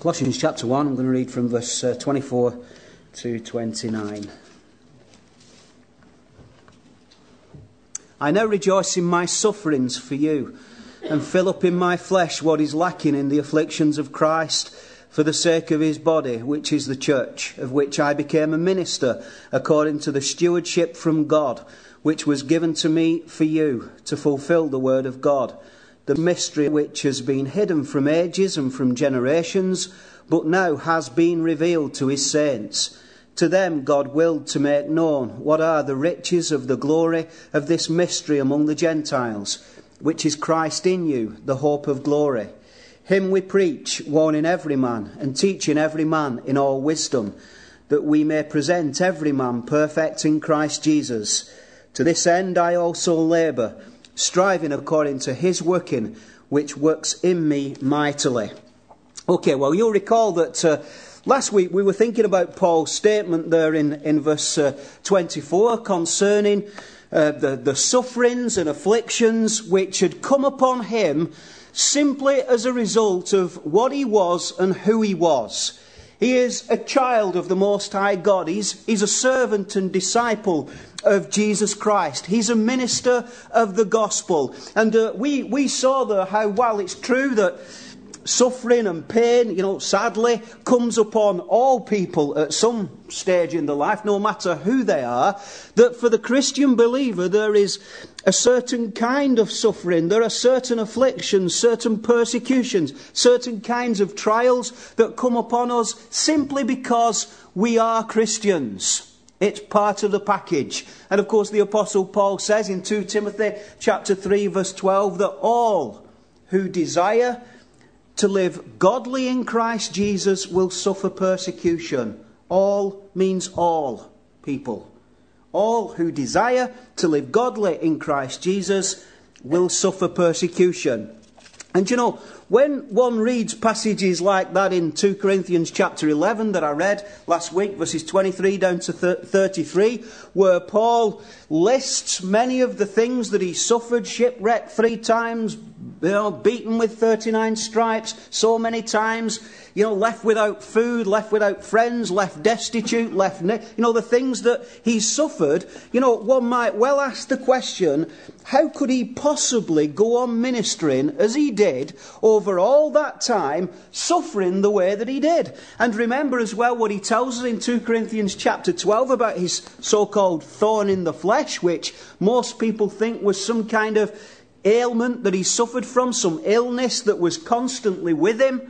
Colossians chapter 1, I'm going to read from verse 24 to 29. I now rejoice in my sufferings for you, and fill up in my flesh what is lacking in the afflictions of Christ, for the sake of his body, which is the church, of which I became a minister, according to the stewardship from God, which was given to me for you, to fulfill the word of God, the mystery which has been hidden from ages and from generations, but now has been revealed to his saints. To them God willed to make known what are the riches of the glory of this mystery among the Gentiles, which is Christ in you, the hope of glory. Him we preach, warning every man, and teaching every man in all wisdom, that we may present every man perfect in Christ Jesus. To this end I also labour, striving according to his working, which works in me mightily. Okay, well, you'll recall that last week we were thinking about Paul's statement there in verse 24 concerning the sufferings and afflictions which had come upon him simply as a result of what he was and who he was. He is a child of the Most High God. He's a servant and disciple of Jesus Christ. He's a minister of the gospel. And we saw there how, while it's true that suffering and pain, sadly, comes upon all people at some stage in their life, no matter who they are, that for the Christian believer there is a certain kind of suffering, there are certain afflictions, certain persecutions, certain kinds of trials that come upon us simply because we are Christians. It's part of the package. And of course the Apostle Paul says in 2 Timothy chapter 3 verse 12 that all who desire to live godly in Christ Jesus will suffer persecution. All means all people. All who desire to live godly in Christ Jesus will suffer persecution. And when one reads passages like that in 2 Corinthians chapter 11 that I read last week, verses 23 down to 33, where Paul lists many of the things that he suffered: shipwrecked 3 times, beaten with 39 stripes so many times, left without food, left without friends, left destitute, the things that he suffered, one might well ask the question, how could he possibly go on ministering as he did over all that time, suffering the way that he did? And remember as well what he tells us in 2 Corinthians chapter 12 about his so-called thorn in the flesh, which most people think was some kind of ailment that he suffered from, some illness that was constantly with him.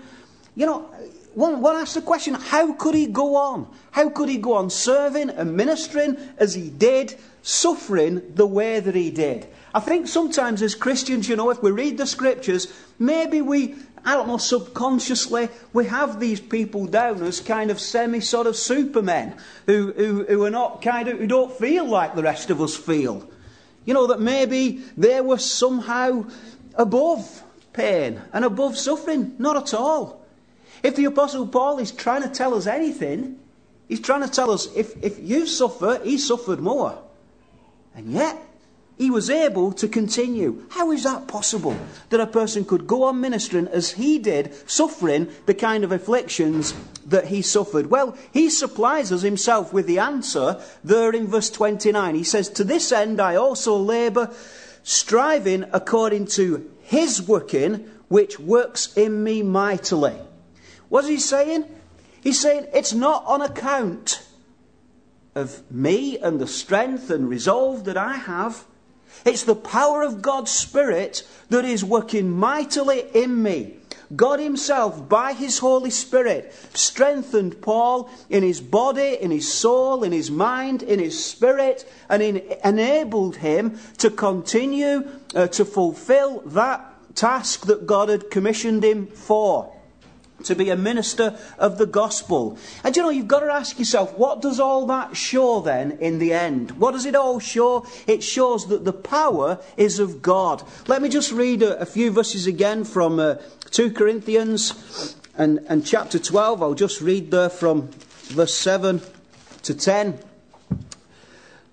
One asks the question, how could he go on? How could he go on serving and ministering as he did, suffering the way that he did? I think sometimes as Christians, if we read the scriptures, maybe subconsciously, we have these people down as kind of sort of supermen who are not who don't feel like the rest of us feel. That maybe they were somehow above pain and above suffering. Not at all. If the Apostle Paul is trying to tell us anything, he's trying to tell us if you suffer, he suffered more. And yet, he was able to continue. How is that possible? That a person could go on ministering as he did, suffering the kind of afflictions that he suffered? Well, he supplies us himself with the answer there in verse 29. He says, to this end I also labour, striving according to his working, which works in me mightily. What is he saying? He's saying it's not on account of me and the strength and resolve that I have. It's the power of God's Spirit that is working mightily in me. God himself, by his Holy Spirit, strengthened Paul in his body, in his soul, in his mind, in his spirit, and enabled him to continue to fulfill that task that God had commissioned him for, to be a minister of the gospel. And you've got to ask yourself, what does all that show then in the end? What does it all show? It shows that the power is of God. Let me just read a few verses again from 2 Corinthians and chapter 12. I'll just read there from verse 7 to 10.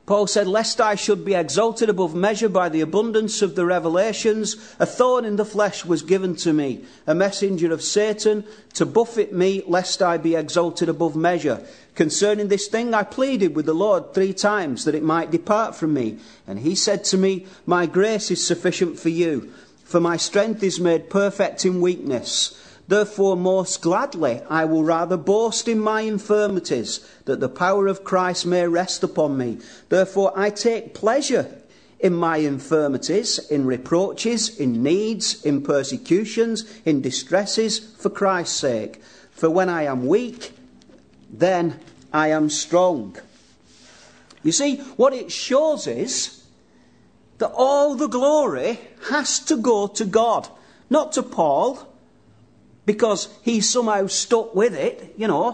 Paul said, lest I should be exalted above measure by the abundance of the revelations, a thorn in the flesh was given to me, a messenger of Satan, to buffet me, lest I be exalted above measure. Concerning this thing I pleaded with the Lord 3 times, that it might depart from me. And he said to me, my grace is sufficient for you, for my strength is made perfect in weakness. Therefore, most gladly, I will rather boast in my infirmities, that the power of Christ may rest upon me. Therefore, I take pleasure in my infirmities, in reproaches, in needs, in persecutions, in distresses, for Christ's sake. For when I am weak, then I am strong. You see, what it shows is that all the glory has to go to God, not to Paul, because he somehow stuck with it,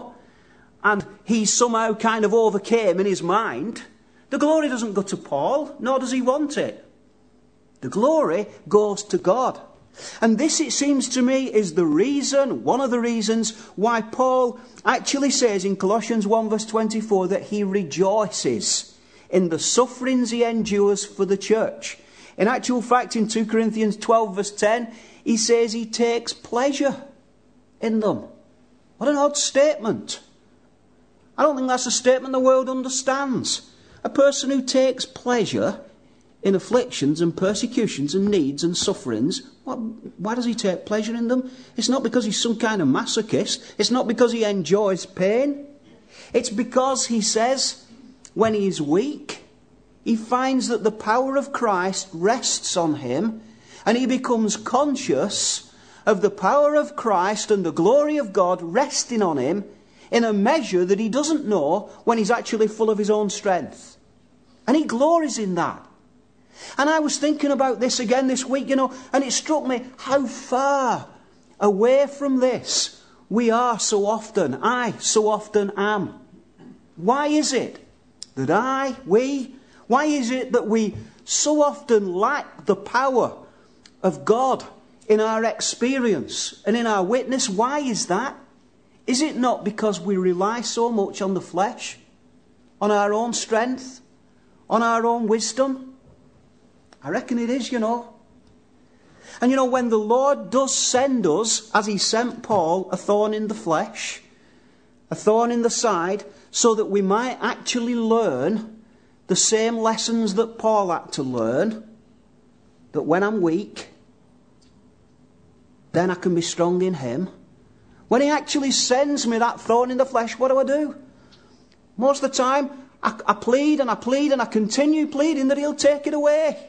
and he somehow kind of overcame in his mind. The glory doesn't go to Paul, nor does he want it. The glory goes to God. And this, it seems to me, is the reason, one of the reasons, why Paul actually says in Colossians 1 verse 24 that he rejoices in the sufferings he endures for the church. In actual fact, in 2 Corinthians 12 verse 10, he says he takes pleasure in them. What an odd statement. I don't think that's a statement the world understands. A person who takes pleasure in afflictions and persecutions and needs and sufferings, why does he take pleasure in them? It's not because he's some kind of masochist. It's not because he enjoys pain. It's because, he says, when he's weak, he finds that the power of Christ rests on him, and he becomes conscious of the power of Christ and the glory of God resting on him in a measure that he doesn't know when he's actually full of his own strength. And he glories in that. And I was thinking about this again this week, and it struck me how far away from this we are so often. I so often am. Why is it that why is it that we so often lack the power of God in our experience and in our witness? Why is that? Is it not because we rely so much on the flesh, on our own strength, on our own wisdom? I reckon it is, And when the Lord does send us, as he sent Paul, a thorn in the flesh, a thorn in the side, so that we might actually learn the same lessons that Paul had to learn, that when I'm weak, then I can be strong in him. When he actually sends me that thorn in the flesh, what do? Most of the time, I plead and I plead and I continue pleading that he'll take it away.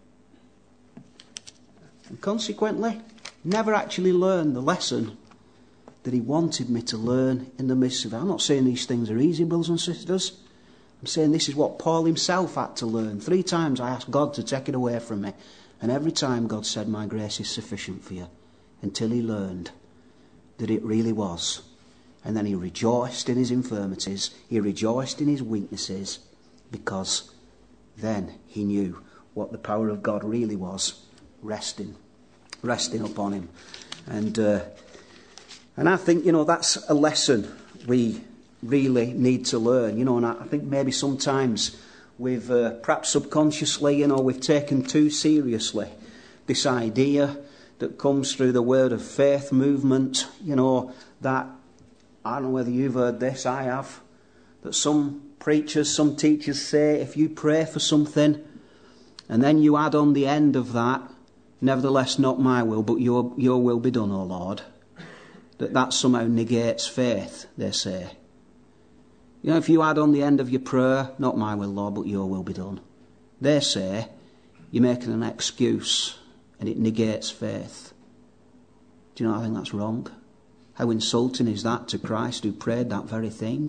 And consequently, never actually learn the lesson that he wanted me to learn in the midst of it. I'm not saying these things are easy, brothers and sisters. I'm saying this is what Paul himself had to learn. 3 times I asked God to take it away from me. And every time God said, my grace is sufficient for you. Until he learned that it really was. And then he rejoiced in his infirmities. He rejoiced in his weaknesses. Because then he knew what the power of God really was. Resting upon him. And I think, that's a lesson we really need to learn. And I think maybe sometimes we've perhaps subconsciously, we've taken too seriously this idea that comes through the word of faith movement, that, I don't know whether you've heard this, I have, that some preachers, some teachers say, if you pray for something, and then you add on the end of that, nevertheless not my will, but your will be done, O Lord, that somehow negates faith, they say. If you add on the end of your prayer, not my will, Lord, but your will be done, they say, you're making an excuse, and it negates faith. Do you know, I think that's wrong. How insulting is that to Christ who prayed that very thing?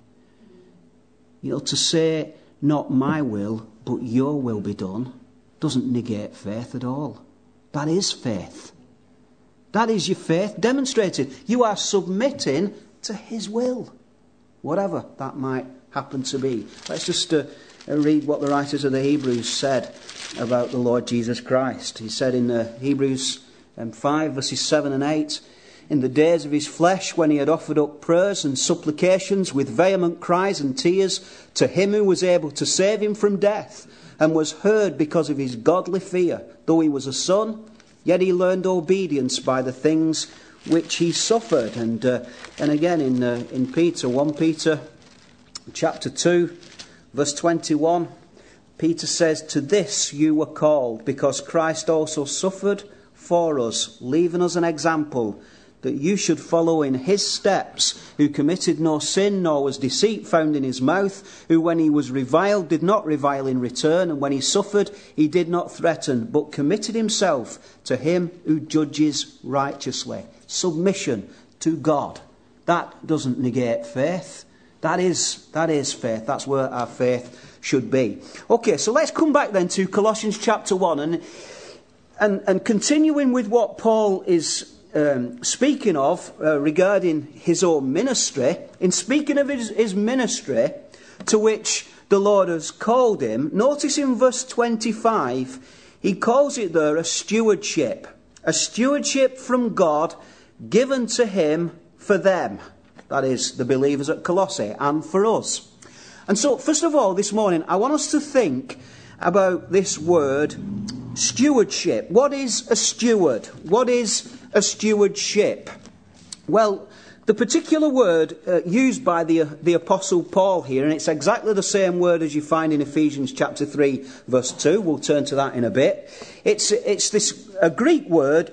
To say, not my will, but your will be done, doesn't negate faith at all. That is faith. That is your faith demonstrated. You are submitting to his will, whatever that might happen to be. Let's just read what the writers of the Hebrews said about the Lord Jesus Christ. He said in Hebrews 5 verses 7 and 8, in the days of his flesh, when he had offered up prayers and supplications with vehement cries and tears to him who was able to save him from death, and was heard because of his godly fear. Though he was a son, yet he learned obedience by the things which he suffered. And again in Peter, 1 Peter chapter 2, verse 21, Peter says, "To this you were called, because Christ also suffered for us, leaving us an example, that you should follow in his steps, who committed no sin, nor was deceit found in his mouth, who when he was reviled did not revile in return, and when he suffered he did not threaten, but committed himself to him who judges righteously." Submission to God. That doesn't negate faith. That is faith. That's where our faith should be. Okay, so let's come back then to Colossians chapter 1 and continuing with what Paul is speaking of regarding his own ministry. In speaking of his ministry to which the Lord has called him, notice in verse 25 he calls it there a stewardship from God given to him for them, that is the believers at Colossae, and for us. And so first of all this morning I want us to think about this word stewardship. What is a steward? What is a stewardship? Well, the particular word used by the Apostle Paul here, and it's exactly the same word as you find in Ephesians chapter 3 verse 2. We'll turn to that in a bit. It's a Greek word,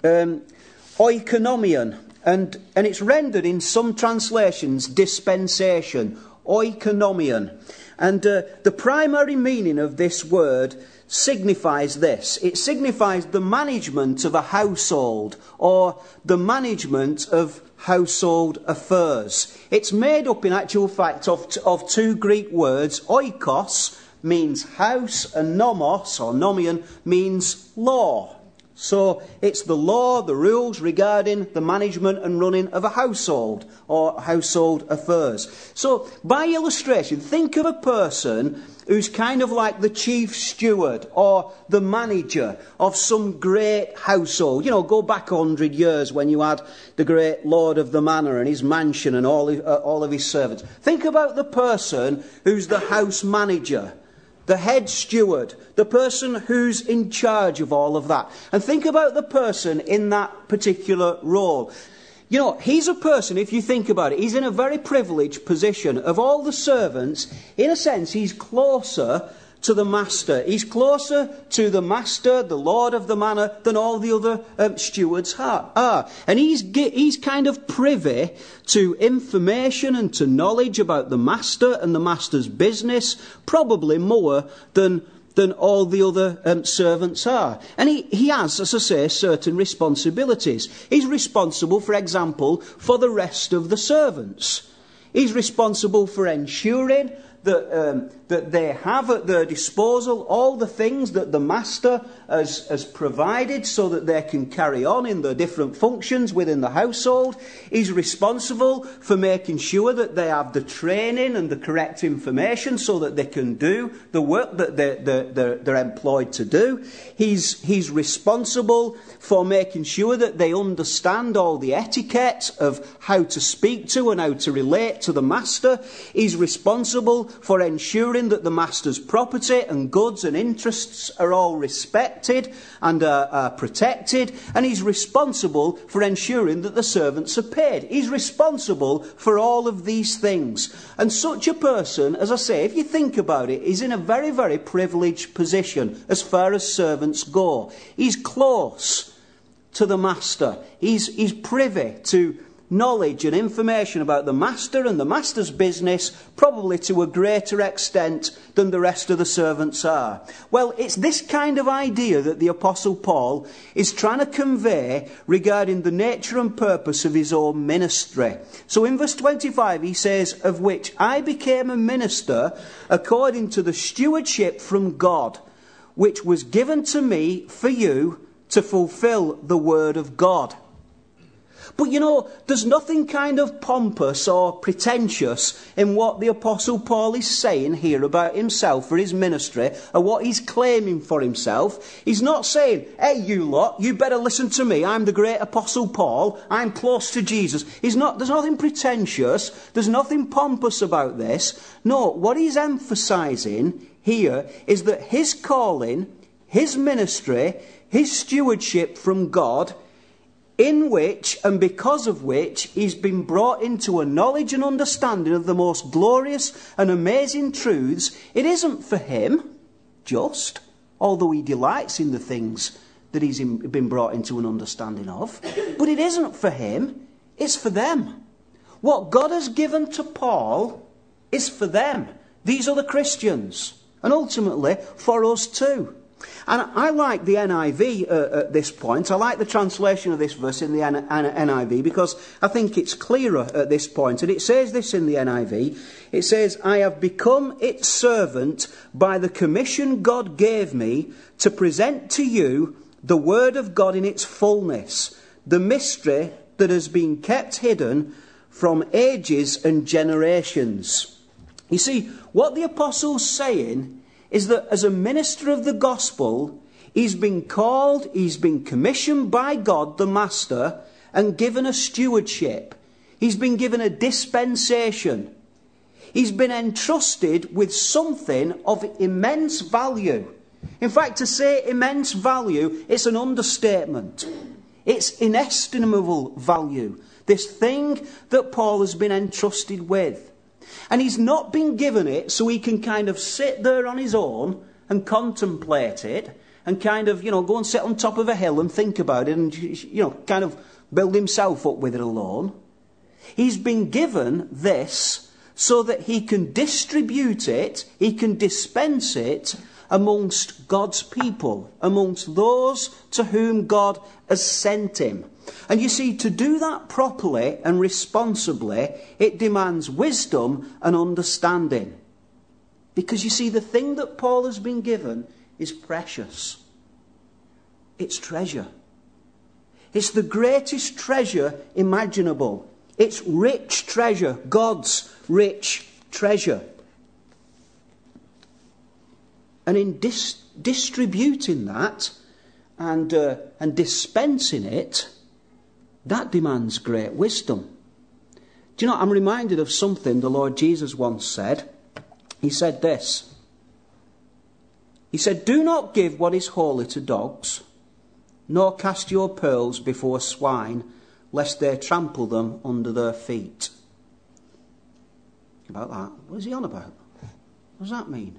oikonomion, and it's rendered in some translations dispensation, oikonomion. And the primary meaning of this word signifies this. It signifies the management of a household, or the management of household affairs. It's made up in actual fact of two Greek words. Oikos means house, and nomos or nomion means law. So it's the law, the rules regarding the management and running of a household or household affairs. So by illustration, think of a person who's kind of like the chief steward or the manager of some great household. You know, go back 100 years when you had the great Lord of the Manor and his mansion and all of his servants. Think about the person who's the house manager, the head steward, the person who's in charge of all of that. And think about the person in that particular role. You know, he's a person, if you think about it, he's in a very privileged position. Of all the servants, in a sense, he's closer to the master. He's closer to the master, the Lord of the Manor, than all the other stewards are. And he's kind of privy to information and to knowledge about the master and the master's business, probably more than all the other servants are. And he has, as I say, certain responsibilities. He's responsible, for example, for the rest of the servants. He's responsible for ensuring that they have at their disposal all the things that the master has provided so that they can carry on in their different functions within the household. He's responsible for making sure that they have the training and the correct information so that they can do the work that they're employed to do. He's responsible for making sure that they understand all the etiquette of how to speak to and how to relate to the master. He's responsible for ensuring that the master's property and goods and interests are all respected and are protected. And he's responsible for ensuring that the servants are paid. He's responsible for all of these things. And such a person, as I say, if you think about it, is in a very, very privileged position as far as servants go. He's close to the master. He's privy to knowledge and information about the master and the master's business, probably to a greater extent than the rest of the servants are. Well, it's this kind of idea that the Apostle Paul is trying to convey regarding the nature and purpose of his own ministry. So in verse 25 he says, "Of which I became a minister according to the stewardship from God, which was given to me for you to fulfill the word of God." But you know, there's nothing kind of pompous or pretentious in what the Apostle Paul is saying here about himself for his ministry or what he's claiming for himself. He's not saying, hey, you lot, you better listen to me. I'm the great Apostle Paul. I'm close to Jesus. There's nothing pretentious. There's nothing pompous about this. No, what he's emphasising here is that his calling, his ministry, his stewardship from God, in which and because of which he's been brought into a knowledge and understanding of the most glorious and amazing truths, it isn't for him just, although he delights in the things that he's been brought into an understanding of, but it isn't for him, it's for them. What God has given to Paul is for them. These are the Christians, and ultimately for us too. And I like the NIV at this point. I like the translation of this verse in the NIV because I think it's clearer at this point. And it says this in the NIV. It says, I have become its servant by the commission God gave me to present to you the word of God in its fullness, the mystery that has been kept hidden from ages and generations. You see, what the apostle's saying is that as a minister of the gospel, he's been called, he's been commissioned by God, the Master, and given a stewardship. He's been given a dispensation. He's been entrusted with something of immense value. In fact, to say immense value, it's an understatement. It's inestimable value. This thing that Paul has been entrusted with. And he's not been given it so he can kind of sit there on his own and contemplate it and kind of, go and sit on top of a hill and think about it and, kind of build himself up with it alone. He's been given this so that he can distribute it, he can dispense it amongst God's people, amongst those to whom God has sent him. And you see, to do that properly and responsibly, it demands wisdom and understanding. Because you see, the thing that Paul has been given is precious. It's treasure. It's the greatest treasure imaginable. It's rich treasure, God's rich treasure. And in distributing that and dispensing it, that demands great wisdom. Do you know, I'm reminded of something the Lord Jesus once said. He said this. He said, do not give what is holy to dogs, nor cast your pearls before swine, lest they trample them under their feet. About that. What is he on about? What does that mean?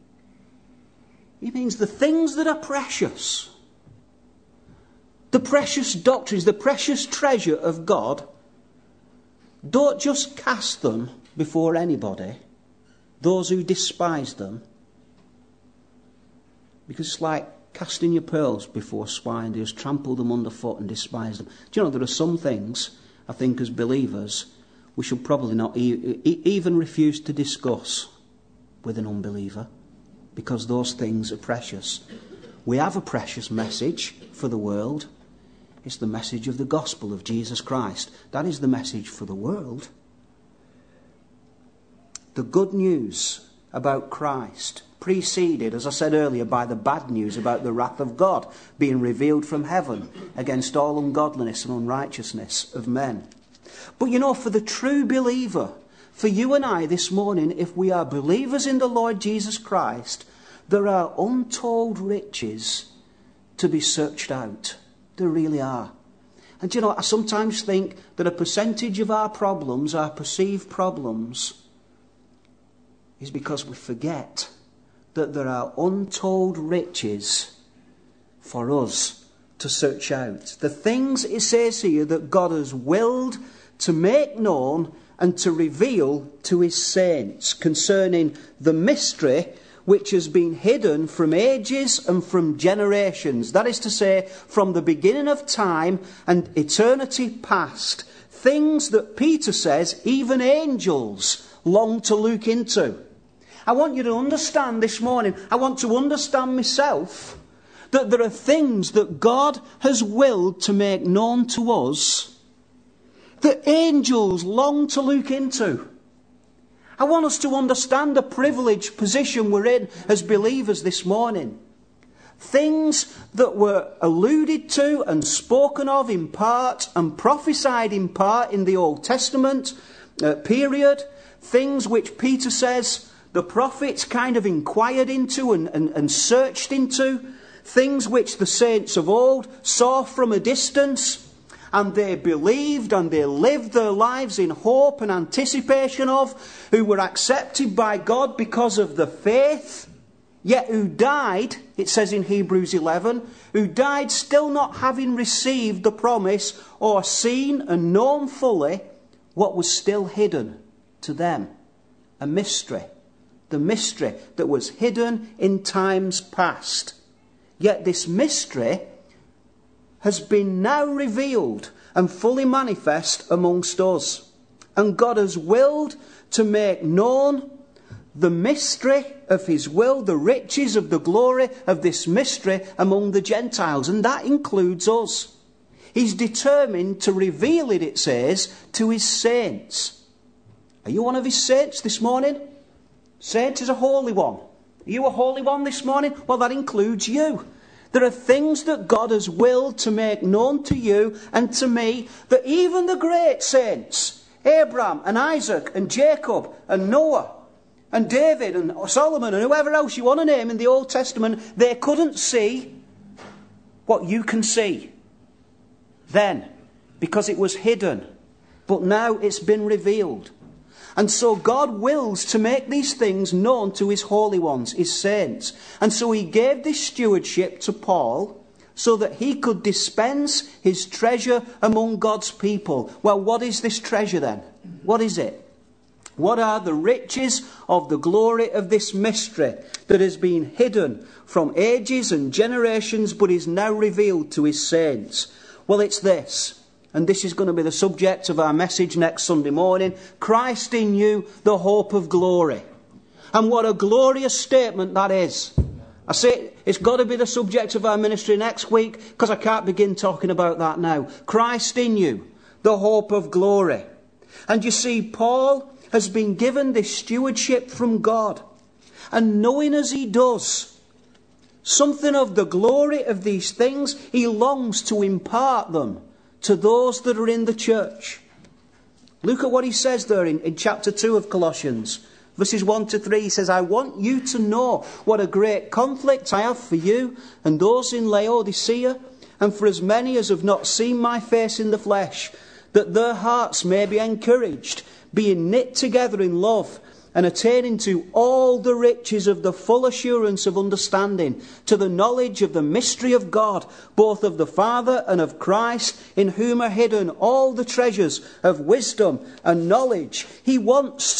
He means the things that are precious, the precious doctrines, the precious treasure of God, don't just cast them before anybody, those who despise them, because it's like casting your pearls before swine. They just trample them underfoot and despise them. Do you know, there are some things, I think, as believers, we should probably not even refuse to discuss with an unbeliever, because those things are precious. We have a precious message for the world. It's the message of the gospel of Jesus Christ. That is the message for the world. The good news about Christ, preceded, as I said earlier, by the bad news about the wrath of God being revealed from heaven against all ungodliness and unrighteousness of men. But you know, for the true believer, for you and I this morning, if we are believers in the Lord Jesus Christ, there are untold riches to be searched out. There really are. And you know, I sometimes think that a percentage of our problems, our perceived problems, is because we forget that there are untold riches for us to search out. The things it says here that God has willed to make known and to reveal to his saints concerning the mystery which has been hidden from ages and from generations. That is to say, from the beginning of time and eternity past. Things that Peter says even angels long to look into. I want you to understand this morning, I want to understand myself, that there are things that God has willed to make known to us that angels long to look into. I want us to understand the privileged position we're in as believers this morning. Things that were alluded to and spoken of in part and prophesied in part in the Old Testament period. Things which Peter says the prophets kind of inquired into and searched into. Things which the saints of old saw from a distance. And they believed and they lived their lives in hope and anticipation of, who were accepted by God because of the faith, yet who died, it says in Hebrews 11, who died still not having received the promise or seen and known fully what was still hidden to them. A mystery. The mystery that was hidden in times past. Yet this mystery has been now revealed and fully manifest amongst us. And God has willed to make known the mystery of his will, the riches of the glory of this mystery among the Gentiles. And that includes us. He's determined to reveal it, it says, to his saints. Are you one of his saints this morning? Saint is a holy one. Are you a holy one this morning? Well, that includes you. There are things that God has willed to make known to you and to me, that even the great saints, Abraham and Isaac and Jacob and Noah and David and Solomon and whoever else you want to name in the Old Testament, they couldn't see what you can see then, because it was hidden. But now it's been revealed. And so God wills to make these things known to his holy ones, his saints. And so he gave this stewardship to Paul so that he could dispense his treasure among God's people. Well, what is this treasure then? What is it? What are the riches of the glory of this mystery that has been hidden from ages and generations but is now revealed to his saints? Well, it's this. And this is going to be the subject of our message next Sunday morning. Christ in you, the hope of glory. And what a glorious statement that is. I say it's got to be the subject of our ministry next week, because I can't begin talking about that now. Christ in you, the hope of glory. And you see, Paul has been given this stewardship from God. And knowing as he does something of the glory of these things, he longs to impart them to those that are in the church. Look at what he says there in chapter 2 of Colossians. Verses 1 to 3, he says, I want you to know what a great conflict I have for you and those in Laodicea, and for as many as have not seen my face in the flesh, that their hearts may be encouraged, being knit together in love, and attaining to all the riches of the full assurance of understanding, to the knowledge of the mystery of God, both of the Father and of Christ, in whom are hidden all the treasures of wisdom and knowledge. He wants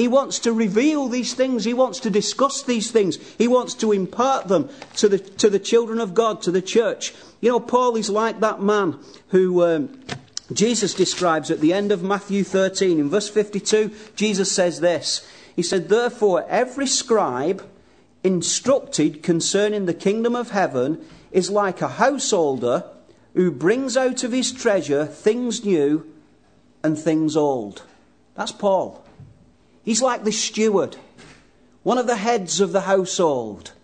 to reveal these things. He wants to discuss these things. He wants to impart them to the children of God, to the church. You know, Paul is like that man who Jesus describes at the end of Matthew 13. In verse 52, Jesus says this. He said, therefore, every scribe instructed concerning the kingdom of heaven is like a householder who brings out of his treasure things new and things old. That's Paul. He's like the steward, one of the heads of the household.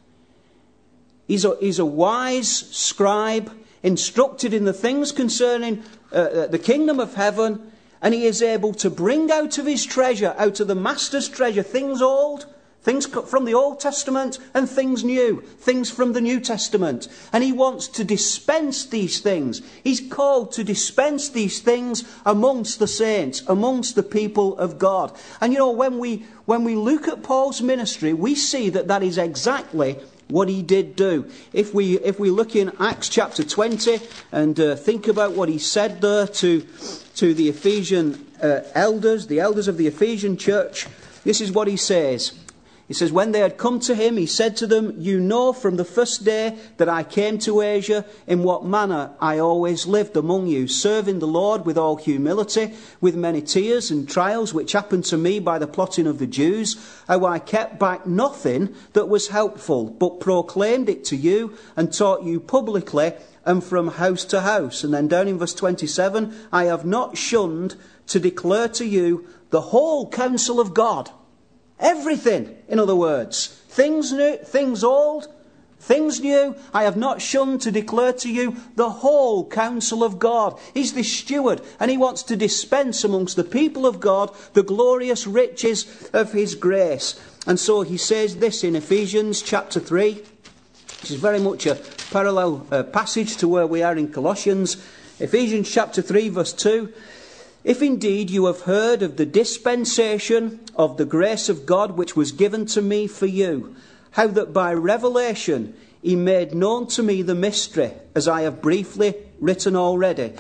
He's a wise scribe, instructed in the things concerning the kingdom of heaven. And he is able to bring out of his treasure, out of the master's treasure, things old, things from the Old Testament and things new, things from the New Testament. And he wants to dispense these things. He's called to dispense these things amongst the saints, amongst the people of God. And you know, when we look at Paul's ministry, we see that is exactly what he did do. If we look in Acts chapter 20 and think about what he said there to the Ephesian elders, the elders of the Ephesian church, this is what he says. He says, when they had come to him, he said to them, you know from the first day that I came to Asia in what manner I always lived among you, serving the Lord with all humility, with many tears and trials which happened to me by the plotting of the Jews, how I kept back nothing that was helpful, but proclaimed it to you and taught you publicly and from house to house. And then down in verse 27, I have not shunned to declare to you the whole counsel of God. Everything, in other words. Things new, things old, things new. I have not shunned to declare to you the whole counsel of God. He's the steward, and he wants to dispense amongst the people of God the glorious riches of his grace. And so he says this in Ephesians chapter 3, which is very much a parallel passage to where we are in Colossians. Ephesians chapter 3 verse 2. If indeed you have heard of the dispensation of the grace of God which was given to me for you, how that by revelation he made known to me the mystery, as I have briefly written already.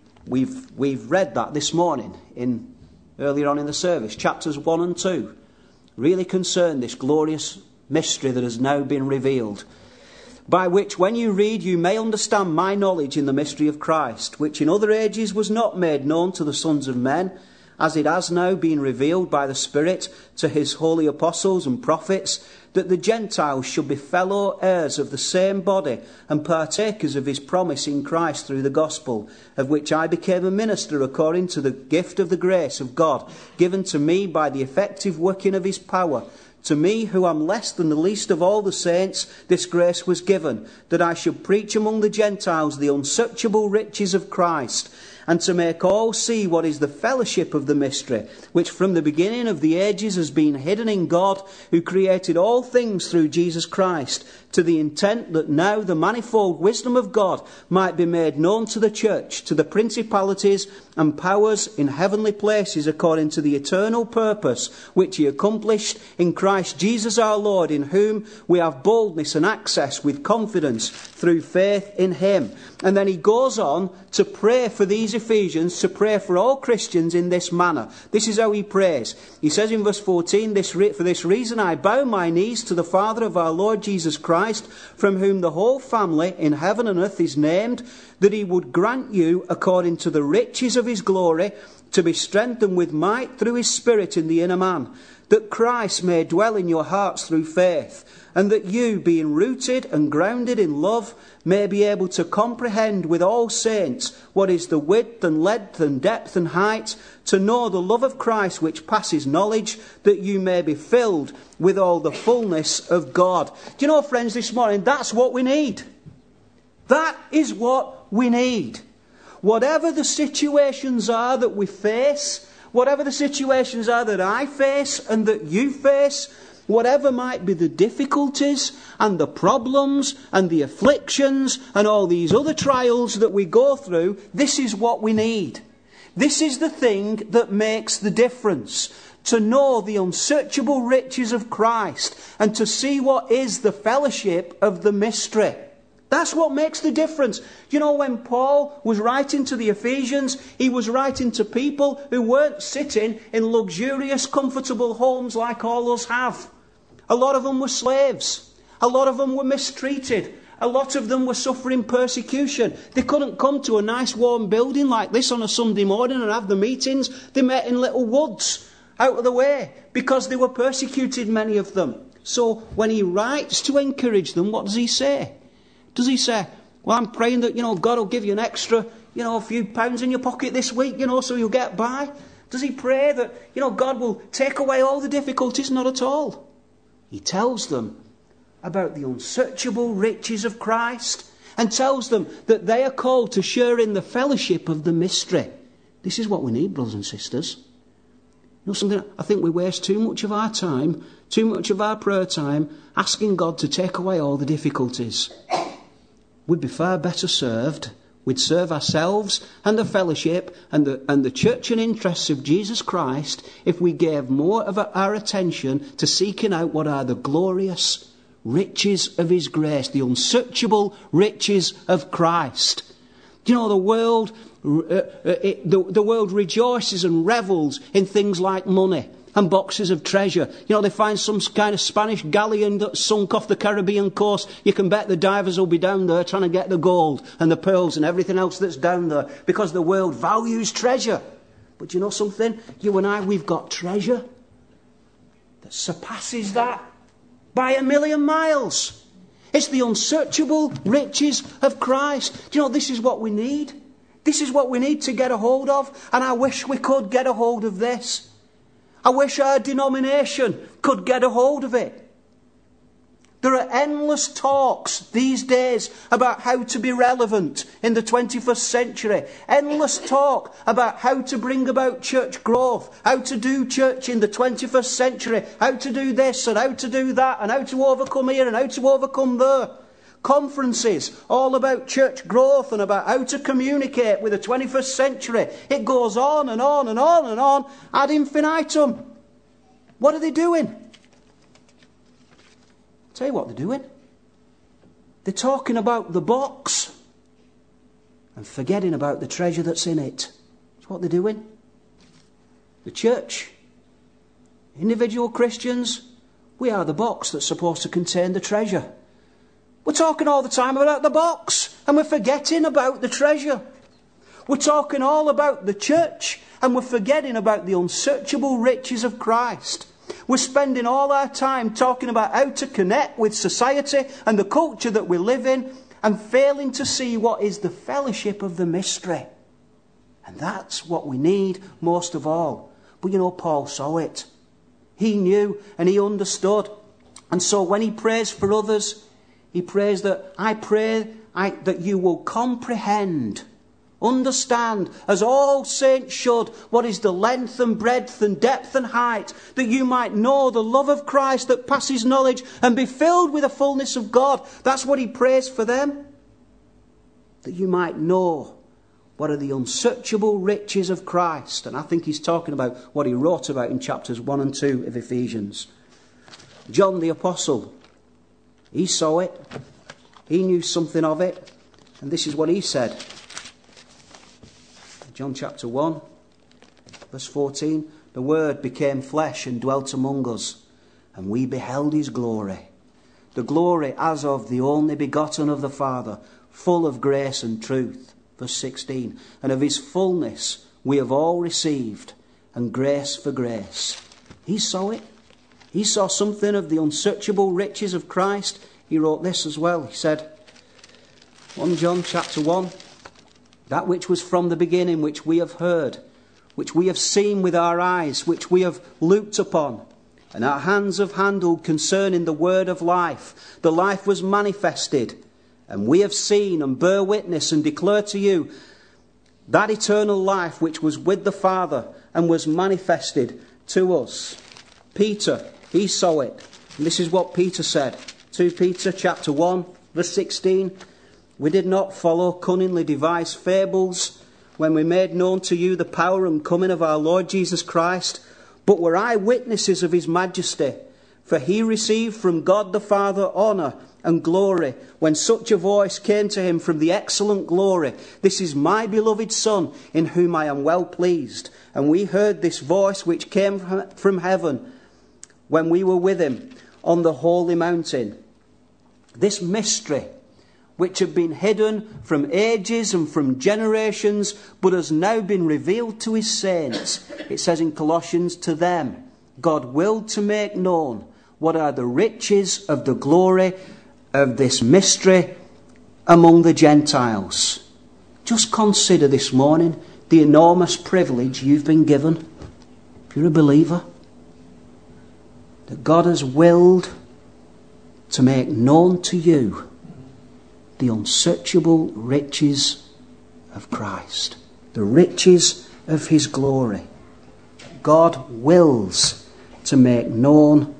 We've read that this morning earlier on in the service. Chapters 1 and 2 really concern this glorious mystery that has now been revealed, by which when you read you may understand my knowledge in the mystery of Christ, which in other ages was not made known to the sons of men, as it has now been revealed by the Spirit to his holy apostles and prophets, that the Gentiles should be fellow heirs of the same body and partakers of his promise in Christ through the gospel, of which I became a minister according to the gift of the grace of God, given to me by the effective working of his power. To me, who am less than the least of all the saints, this grace was given, that I should preach among the Gentiles the unsearchable riches of Christ, and to make all see what is the fellowship of the mystery, which from the beginning of the ages has been hidden in God, who created all things through Jesus Christ, to the intent that now the manifold wisdom of God might be made known to the church, to the principalities and powers in heavenly places, according to the eternal purpose which he accomplished in Christ Jesus our Lord, in whom we have boldness and access with confidence through faith in him. And then he goes on to pray for these Ephesians, to pray for all Christians in this manner. This is how he prays. He says in verse 14, for this reason I bow my knees to the Father of our Lord Jesus Christ, from whom the whole family in heaven and earth is named, that he would grant you, according to the riches of his glory, to be strengthened with might through his Spirit in the inner man, that Christ may dwell in your hearts through faith, and that you, being rooted and grounded in love, may be able to comprehend with all saints what is the width and length and depth and height, to know the love of Christ which passes knowledge, that you may be filled with all the fullness of God. Do you know, friends, this morning, that's what we need. That is what we need. Whatever the situations are that we face, whatever the situations are that I face and that you face, whatever might be the difficulties and the problems and the afflictions and all these other trials that we go through, this is what we need. This is the thing that makes the difference. To know the unsearchable riches of Christ and to see what is the fellowship of the mystery. That's what makes the difference. You know, when Paul was writing to the Ephesians, he was writing to people who weren't sitting in luxurious, comfortable homes like all us have. A lot of them were slaves. A lot of them were mistreated. A lot of them were suffering persecution. They couldn't come to a nice warm building like this on a Sunday morning and have the meetings. They met in little woods out of the way because they were persecuted, many of them. So when he writes to encourage them, what does he say? Does he say, well, I'm praying that, God will give you an extra, a few pounds in your pocket this week, so you'll get by? Does he pray that, God will take away all the difficulties? Not at all. He tells them about the unsearchable riches of Christ and tells them that they are called to share in the fellowship of the mystery. This is what we need, brothers and sisters. Something I think we waste too much of our time, too much of our prayer time, asking God to take away all the difficulties. We'd be far better served. We'd serve ourselves and the fellowship and the church and interests of Jesus Christ if we gave more of our attention to seeking out what are the glorious riches of his grace, the unsearchable riches of Christ. The world rejoices and revels in things like money. and boxes of treasure. You know, they find some kind of Spanish galleon that sunk off the Caribbean coast. You can bet the divers will be down there trying to get the gold and the pearls and everything else that's down there, because the world values treasure. But you know something? You and I, we've got treasure that surpasses that by 1,000,000 miles. It's the unsearchable riches of Christ. Do you know, this is what we need. This is what we need to get a hold of. And I wish we could get a hold of this. I wish our denomination could get a hold of it. There are endless talks these days about how to be relevant in the 21st century. Endless talk about how to bring about church growth, how to do church in the 21st century, how to do this and how to do that, and how to overcome here and how to overcome there. Conferences all about church growth and about how to communicate with the 21st century. It goes on and on and on and on ad infinitum. What are they doing? I'll tell you what they're doing. They're talking about the box and forgetting about the treasure that's in it. That's what they're doing. The church, individual Christians, we are the box that's supposed to contain the treasure. We're talking all the time about the box and we're forgetting about the treasure. We're talking all about the church and we're forgetting about the unsearchable riches of Christ. We're spending all our time talking about how to connect with society and the culture that we live in, and failing to see what is the fellowship of the mystery. And that's what we need most of all. But you know, Paul saw it. He knew and he understood. And so when he prays for others, he prays that that you will comprehend, understand, as all saints should, what is the length and breadth and depth and height, that you might know the love of Christ that passes knowledge and be filled with the fullness of God. That's what he prays for them. That you might know what are the unsearchable riches of Christ. And I think he's talking about what he wrote about in chapters 1 and 2 of Ephesians. John the Apostle, he saw it. He knew something of it. And this is what he said. John chapter 1, verse 14. The Word became flesh and dwelt among us, and we beheld his glory. The glory as of the only begotten of the Father, full of grace and truth. Verse 16. And of his fullness we have all received, and grace for grace. He saw it. He saw something of the unsearchable riches of Christ. He wrote this as well. He said, 1 John chapter 1, that which was from the beginning, which we have heard, which we have seen with our eyes, which we have looked upon, and our hands have handled concerning the word of life. The life was manifested, and we have seen and bear witness and declare to you that eternal life which was with the Father and was manifested to us. Peter, he saw it. And this is what Peter said. 2 Peter chapter 1, verse 16. We did not follow cunningly devised fables when we made known to you the power and coming of our Lord Jesus Christ, but were eyewitnesses of his majesty. For he received from God the Father honour and glory when such a voice came to him from the excellent glory. This is my beloved Son, in whom I am well pleased. And we heard this voice which came from heaven when we were with him on the holy mountain. This mystery, which had been hidden from ages and from generations, but has now been revealed to his saints. It says in Colossians, to them God willed to make known what are the riches of the glory of this mystery among the Gentiles. Just consider this morning the enormous privilege you've been given, if you're a believer, that God has willed to make known to you the unsearchable riches of Christ, the riches of his glory. God wills to make known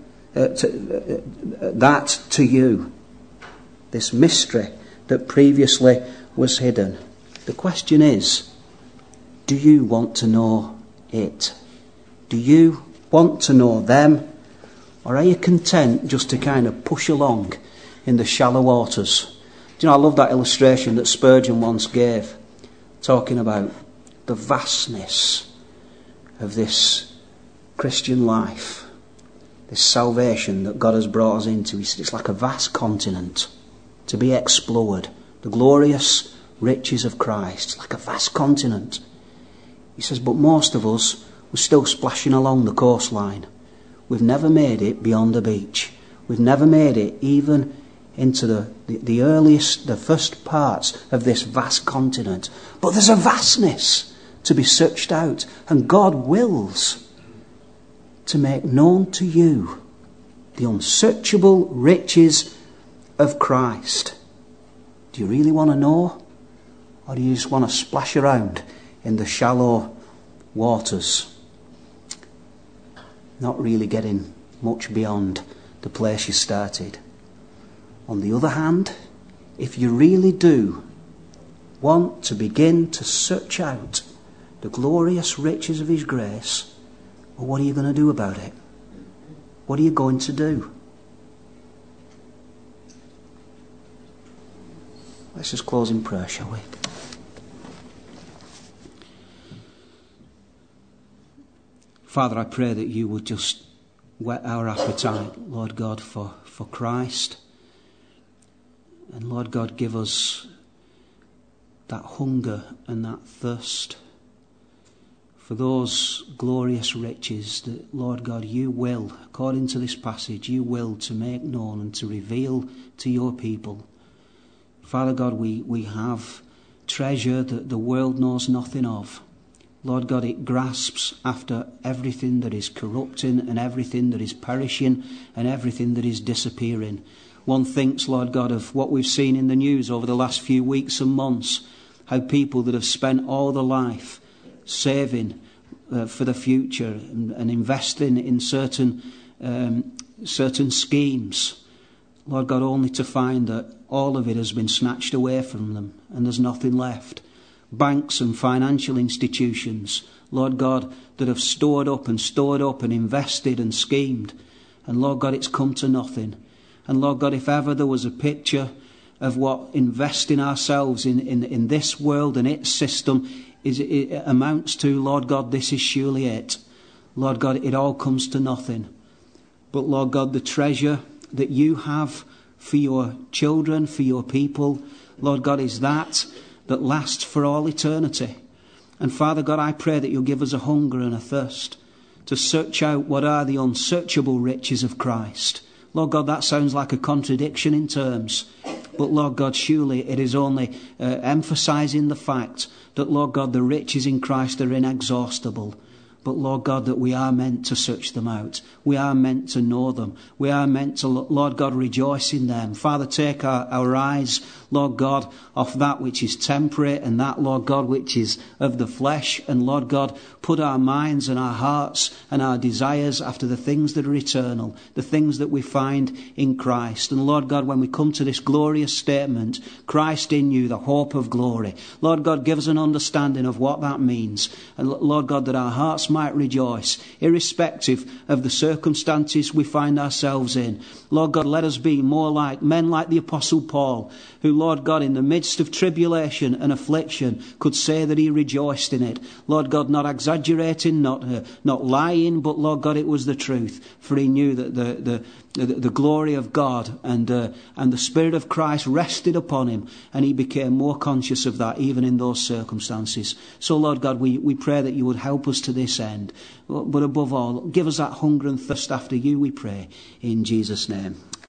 that to you, this mystery that previously was hidden. The question is, do you want to know it? Do you want to know them? Or are you content just to kind of push along in the shallow waters? Do you know, I love that illustration that Spurgeon once gave, talking about the vastness of this Christian life, this salvation that God has brought us into, he said it's like a vast continent to be explored. The glorious riches of Christ, like a vast continent. He says, but most of us, we're still splashing along the coastline. We've never made it beyond the beach. We've never made it even into the earliest, the first parts of this vast continent. But there's a vastness to be searched out, and God wills to make known to you the unsearchable riches of Christ. Do you really want to know? Or do you just want to splash around in the shallow waters, not really getting much beyond the place you started? On the other hand, if you really do want to begin to search out the glorious riches of his grace, well, what are you going to do about it? What are you going to do? Let's just close in prayer, shall we? Father, I pray that you would just whet our appetite, Lord God, for Christ. And Lord God, give us that hunger and that thirst for those glorious riches that, Lord God, you will, according to this passage, you will to make known and to reveal to your people. Father God, we have treasure that the world knows nothing of. Lord God, it grasps after everything that is corrupting and everything that is perishing and everything that is disappearing. One thinks, Lord God, of what we've seen in the news over the last few weeks and months, how people that have spent all their life saving for the future and investing in certain schemes, Lord God, only to find that all of it has been snatched away from them and there's nothing left. Banks and financial institutions, Lord God, that have stored up and invested and schemed, and Lord God, it's come to nothing. And Lord God, if ever there was a picture of what investing ourselves in this world and its system it amounts to, Lord God, this is surely it. Lord God, it all comes to nothing. But Lord God, the treasure that you have for your children, for your people, Lord God, is that lasts for all eternity. And Father God, I pray that you'll give us a hunger and a thirst to search out what are the unsearchable riches of Christ. Lord God, that sounds like a contradiction in terms. But Lord God, surely it is only emphasising the fact that, Lord God, the riches in Christ are inexhaustible. But Lord God, that we are meant to search them out. We are meant to know them. We are meant to, Lord God, rejoice in them. Father, take our eyes, Lord God, off that which is temporary and that, Lord God, which is of the flesh. And Lord God, put our minds and our hearts and our desires after the things that are eternal, the things that we find in Christ. And Lord God, when we come to this glorious statement, Christ in you, the hope of glory, Lord God, give us an understanding of what that means. And Lord God, that our hearts might rejoice, irrespective of the circumstances we find ourselves in. Lord God, let us be more like men like the Apostle Paul, who, Lord God, in the midst of tribulation and affliction, could say that he rejoiced in it. Lord God, not exaggerating, not lying, but Lord God, it was the truth. For he knew that the glory of God and the Spirit of Christ rested upon him, and he became more conscious of that even in those circumstances. So Lord God, we pray that you would help us to this end. But above all, give us that hunger and thirst after you, we pray. In Jesus' name,